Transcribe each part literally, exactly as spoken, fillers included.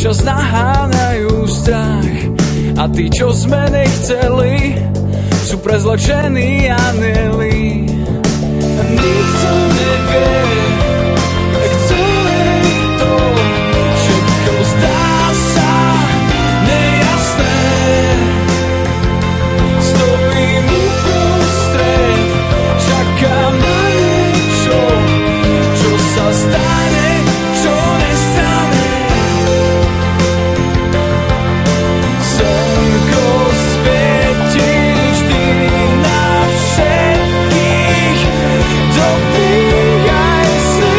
občas naháňajú strach. A tí, čo sme nechceli, sú prezlečení anjeli. Nikto nevie, ktoré to všetko zdá sa nejasné. Stojím uprostred, čakám na niečo, čo sa stane, čo nestane. Slnko svieti vždy na všetkých, dopíjaj si.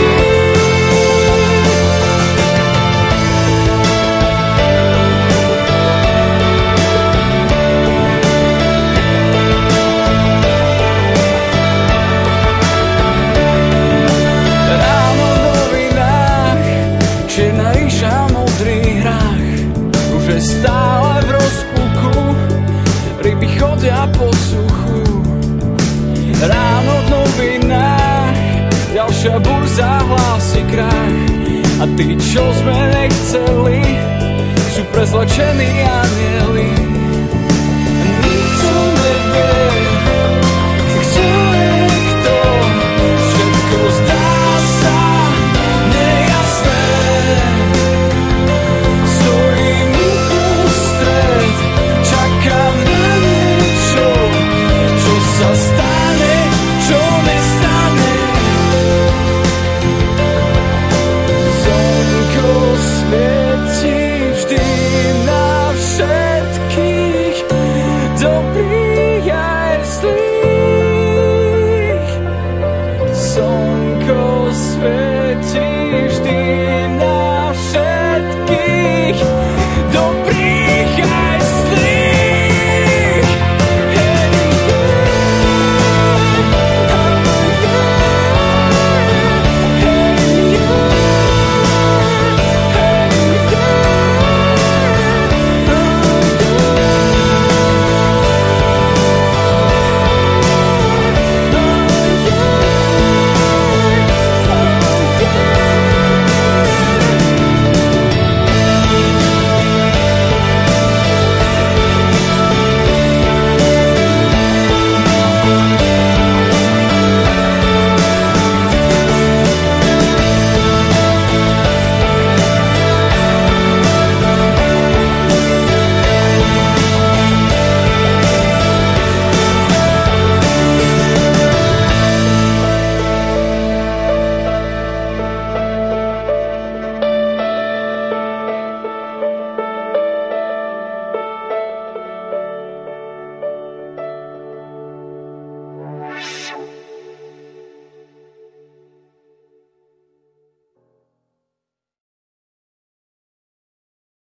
Ráno v novinách, čierna ríša, modrý hrách, už je stále v rozpuku, ryby chodia po suchu. Ráno v novinách, ďalšia burza hlási krach. A tí, čo sme nechceli, sú prezlečení anjeli.